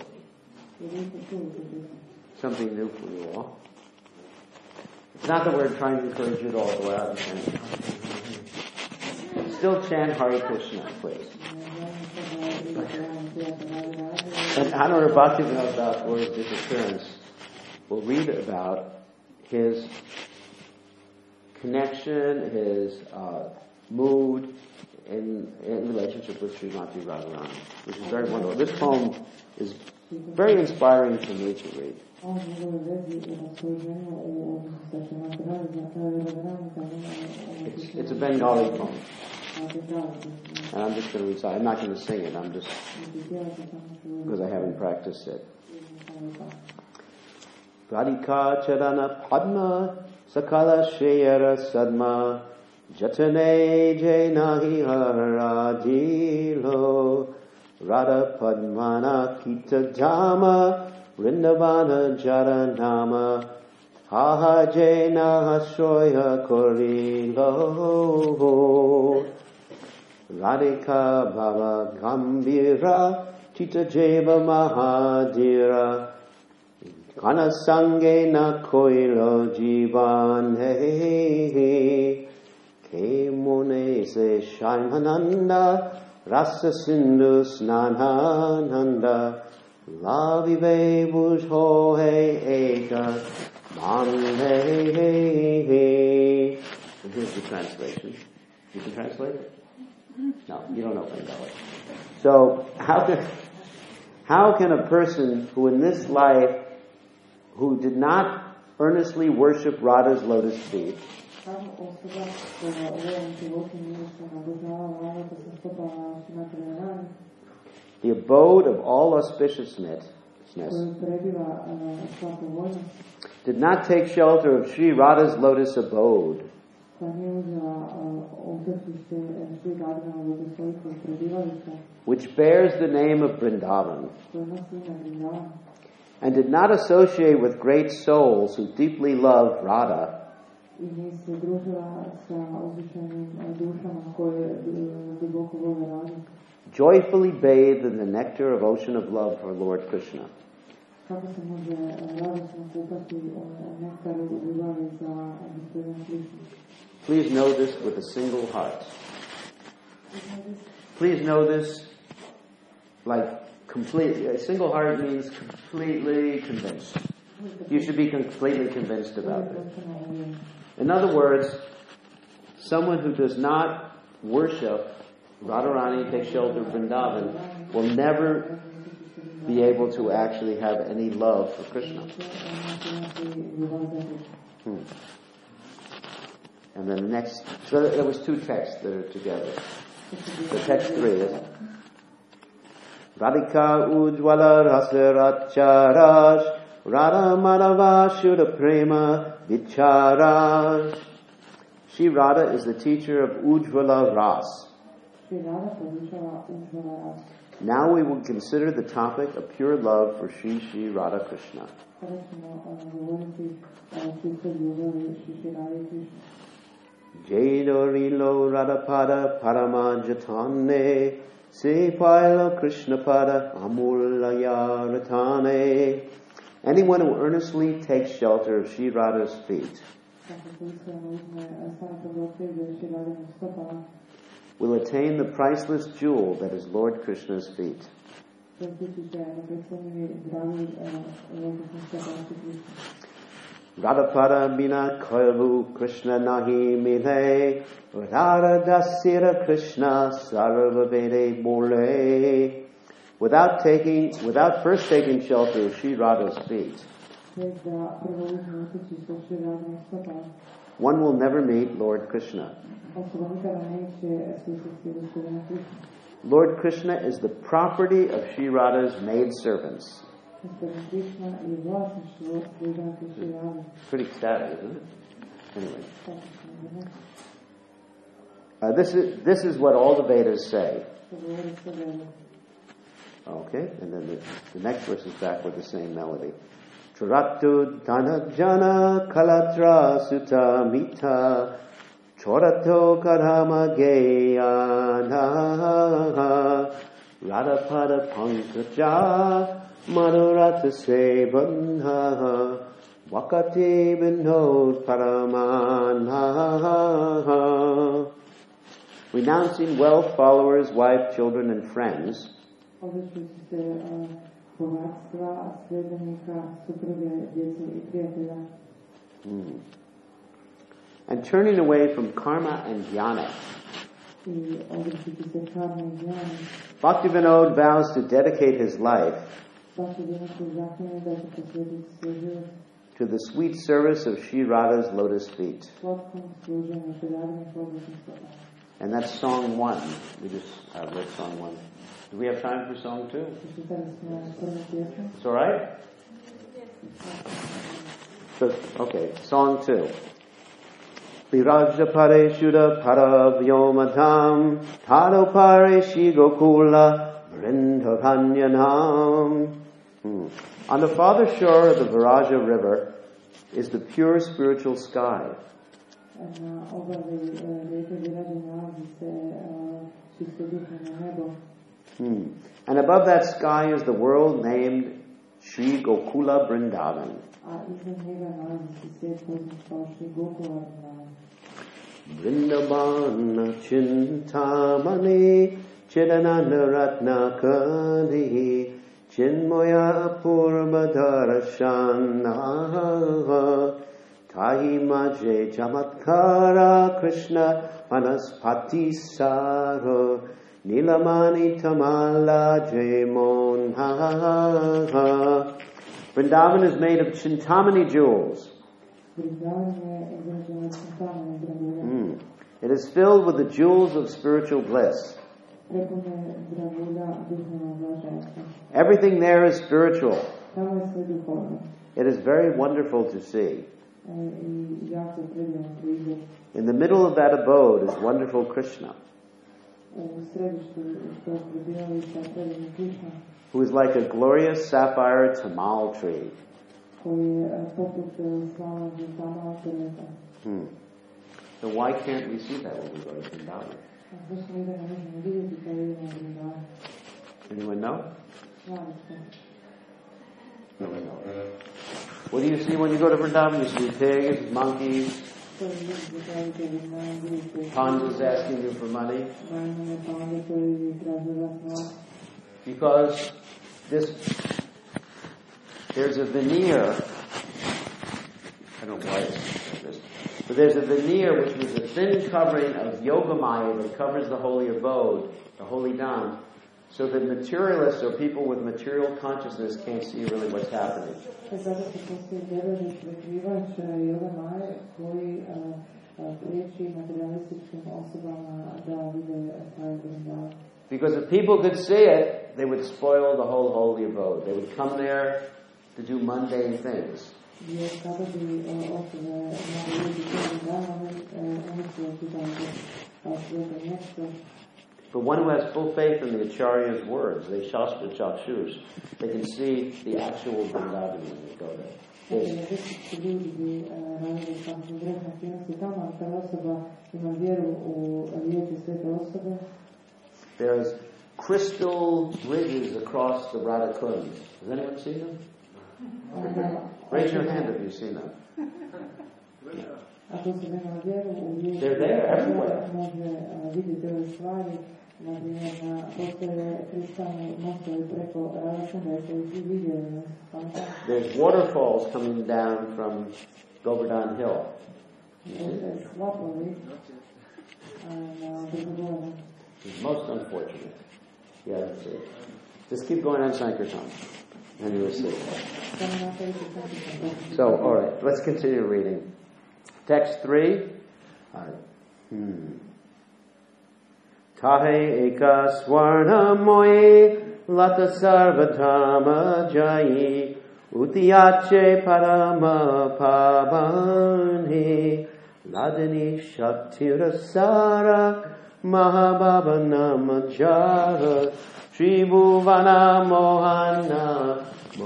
Something new for you all. It's not that we're trying to encourage you to all go out and chant. Still chant Hare Krishna, please. In honor of Bhaktivinoda Thakur's disappearance, we'll read about his connection, his mood in relationship with Srimati Radharani, which is very wonderful. This poem is very inspiring to me to read. It's a Bengali poem. And I'm just going to recite. I'm not going to sing it. I'm just, because I haven't practiced it. Radhika Charana Padma Sakala Shayara Sadma Jatane Jainahi Haradilo Radha Padmana Kita Dhamma Vrindavana Jaranama Haha Jaina Hashoya Korilo. Radhika Bhava Gambira Chita Jeva Mahadira Kana Sange Na Koilo Jivan He Ke Mone Se Shaimananda Rasa Sindhu Snanananda Lavive Bujho He Eka Mande. And here's the translation. You can translate it? No, you don't know Bengali. So, how can a person who in this life, who did not earnestly worship Radha's lotus feet, the abode of all auspiciousness, did not take shelter of Sri Radha's lotus abode, which bears the name of Vrindavan, and did not associate with great souls who deeply love Radha, joyfully bathed in the nectar of ocean of love for Lord Krishna. Please know this with a single heart. Please know this like completely. A single heart means completely convinced. You should be completely convinced about it. In other words, someone who does not worship Radharani, take shelter of Vrindavan, will never be able to actually have any love for Krishna. And then the next, so there was two texts that are together. The text 3 is Radhika Ujjvala Rasaracharaj Radha Madhava Shuddha Prema Vicharaj. Shri Radha is the teacher of Ujjvala Ras. Now we will consider the topic of pure love for Shri Shri Radha Krishna. Jaydorilo Radhapada Paramajatane Sepaila Krishnapada Amulayaratane. Anyone who earnestly takes shelter of Shri Radha's feet will attain the priceless jewel that is Lord Krishna's feet. Radhapada bina koyalu Krishna nahi mile Radha dasira Krishna sarva vede bole. Without first taking shelter of Shri Radha's feet, one will never meet Lord Krishna. Lord Krishna is the property of Shri Radha's maidservants. Pretty ecstatic, isn't it? Anyway. This is what all the Vedas say. Okay, and then the next verse is back with the same melody. Charatu dhanajana kalatra sutta mita chorato karama geyana radhapada pankaja madhurata sebandha wakati vinod paramana. Renouncing wealth, followers, wife, children, and friends, and turning away from karma and jnana. Bhaktivinoda vows to dedicate his life to the sweet service of Shri Radha's lotus feet. And that's song 1. We just read song 1. Do we have time for song 2? It's all right? So, okay, song 2. Viraja pare shuddha paravyomadham taro pare shigokula vrindhavanyanam. On the farther shore of the Viraja river is the pure spiritual sky. čisto duhovno nebo. And above that sky is the world named Sri Gokula Vrindavan. A iznad njega nalazi se svijet poznat kao Sri Gokula Vrindavan. Vrindavana Chintamani Chidananda Ratnakandi Chinmoya Purvadarashana Tahi Maje Chamatkara Krishna Vanaspati Sara Nilamani Tamala Jamonha. Vrindavan is made of Chintamani jewels. It is filled with the jewels of spiritual bliss. Everything there is spiritual. It is very wonderful to see. In the middle of that abode is wonderful Krishna, who is like a glorious sapphire tamal tree. So why can't we see that when we go to Vrindavan? Anyone know? No one knows. What do you see when you go to Vrindavan? You see pigs, monkeys, pandas asking you for money. Because there's a veneer, I don't know why it's like this, but there's a veneer which is a thin covering of Yogamaya that covers the holy abode, the holy Dham, so that materialists or people with material consciousness can't see really what's happening. Because if people could see it, they would spoil the whole holy abode. They would come there to do mundane things. But one who has full faith in the Acharya's words, the Shastra Chakshus, they can see the actual Vrindavan when they go there. There's crystal bridges across the Radha Kund. Has anyone seen them? Raise your hand if you've seen them. They're there everywhere. There's waterfalls coming down from Govardhan Hill. It's most unfortunate. Yeah, that's it. Just keep going on Sankirtan, and you will see. So, all right, let's continue reading. Text 3. Tahe eka swarna moye lata sarvadhama jayi utiyache parama pavane ladani shaktirasara mahabhavana majara tribhuvana mohana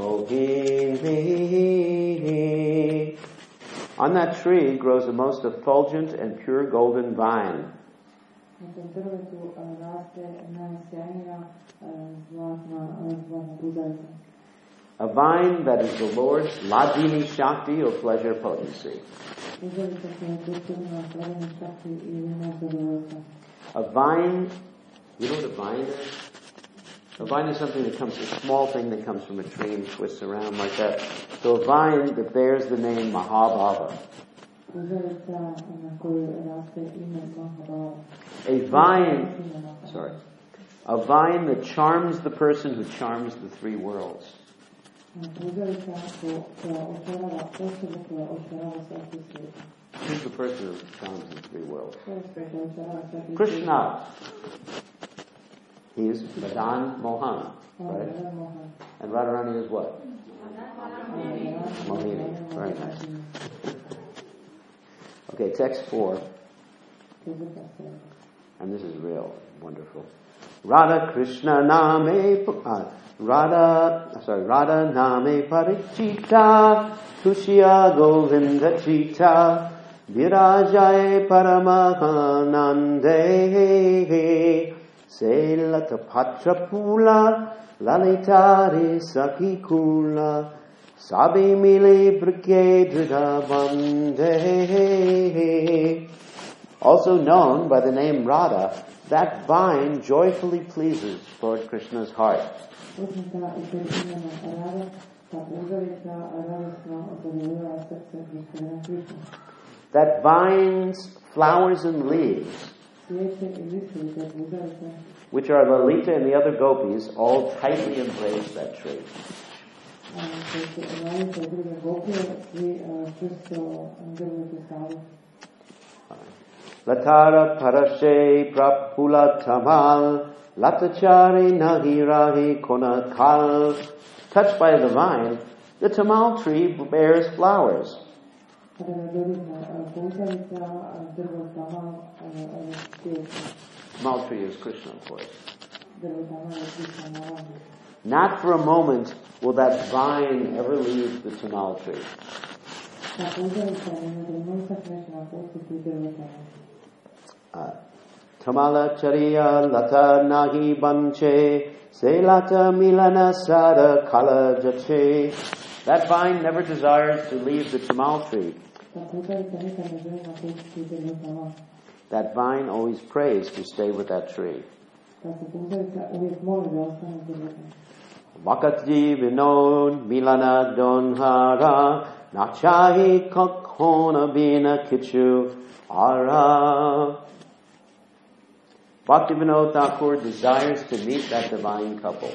mohini. On that tree grows the most effulgent and pure golden vine. A vine that is the Lord's Ladini Shakti or pleasure potency. A vine, you know what a vine is? A vine is something that comes, a small thing that comes from a tree and twists around like that. So a vine that bears the name Mahabhava. A vine that charms the person who charms the three worlds. Who's the person who charms the three worlds? Krishna. He is Madan Mohan, right? And Radharani is what? Mohini. Very nice. Okay, text 4. And this is real wonderful. Radha Krishna Name Radha Name Parichita Tushya Govinda Chita Virajaye Paramahanande Selata Patrapula, Lalitari Sakikula, Sabi Mili Brigada Bande. Also known by the name Radha, that vine joyfully pleases Lord Krishna's heart. That vine's flowers and leaves, which are Lalita and the other gopis, all tightly embrace that tree. Latara parashe prapula tamal, latachari nagirahi konakal. Touched by the vine, the tamal tree bears flowers. Tamal tree is Krishna, of course. Not for a moment will that vine ever leave the tamal tree. Tamala chariya lata nahi banche, se lata milana sada kala jache. That vine never desires to leave the tamal tree. That vine always prays to stay with that tree. Vakatji vinod milana donhara, nachahi kakona bina kichu ara. Bhaktivinoda Thakur desires to meet that divine couple.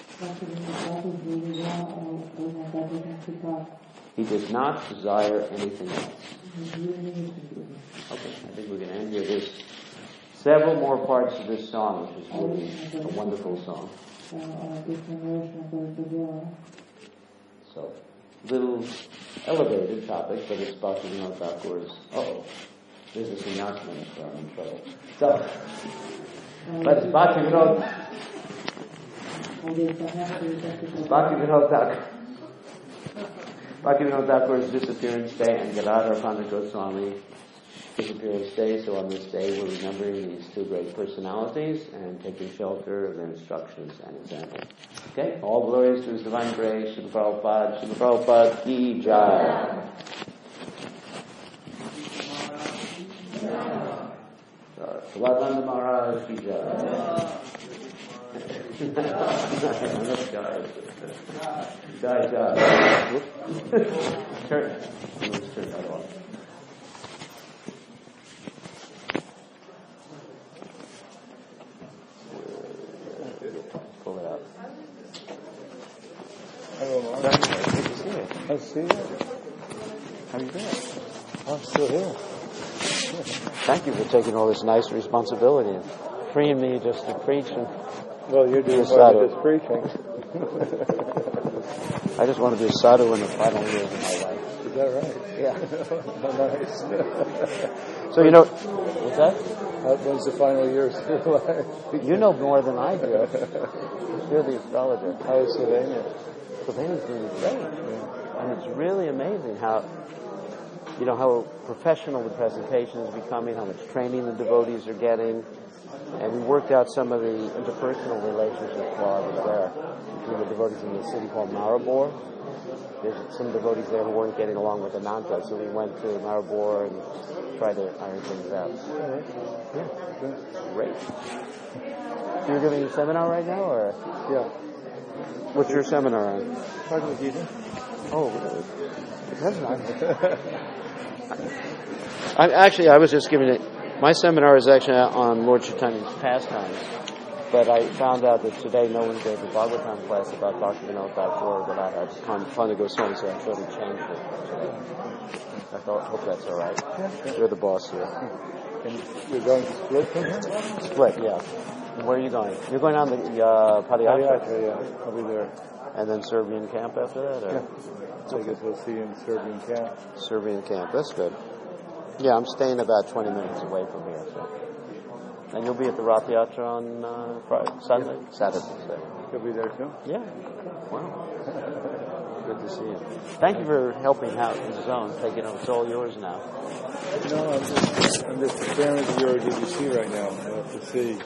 He does not desire anything else. Okay, I think we can end here. There's several more parts of this song, which is really a wonderful song. So, little elevated topic, but it's Bhaktivinoda Thakur's. There's a sannyas minister, I'm in trouble. So, but it's Bhaktivinoda Thakur. Bhaktivinoda Thakur's disappearance day and Gadadhar Pandit Goswami disappearance day. So on this day we're remembering these two great personalities and taking shelter of their instructions and example. Okay? All glories to His divine grace, Srila Prabhupada ki jai. Swadananda Maharaj ki jai. Jai. Let's turn that off. Pull it out. Hello, Mark. Good to see you. I see you. How are you doing? I'm still here. Thank you for taking all this nice responsibility and freeing me just to preach. And Well, you're doing Yes, part sadhu. of this preaching. I just want to be a sadhu in the final years of my life. Is that right? Yeah. Nice. So what's that? When's the final years of your life? You know more than I do. You're the astrologer. How is Sylvania? Sylvania's doing great. And it's really amazing how professional the presentation is becoming, how much training the devotees are getting. And we worked out some of the interpersonal relationships while I was there between the devotees in the city called Maribor. There's some devotees there who weren't getting along with Ananta, so we went to Maribor and tried to iron things out. Yeah, great. So you're giving a seminar right now, or? Yeah. What's your seminar on? Bhagavad Gita. Oh, really? That's nice. I was just giving it. My seminar is actually on Lord Chaitanya's pastimes, but I found out that today no one gave a Bhagavatam class about Bhaktivinoda Thakur that I had Pandit Goswami, so I sort of changed it. I hope that's all right. Yeah. You're the boss here. And you're going to Split from here? Split, yeah. And where are you going? You're going on the Padayatra? Yeah. I'll be there. And then Serbian camp after that? Or? Yeah. So I guess we'll see you in Serbian camp. Serbian camp, that's good. Yeah, I'm staying about 20 minutes away from here. So. And you'll be at the Rath Yatra on Friday, Sunday? Yeah. Saturday. You'll be there too? Yeah. Wow. Good to see you. Thank you for helping out in the zone. It's all yours now. No, I'm just preparing for your DVC right now. I have to see.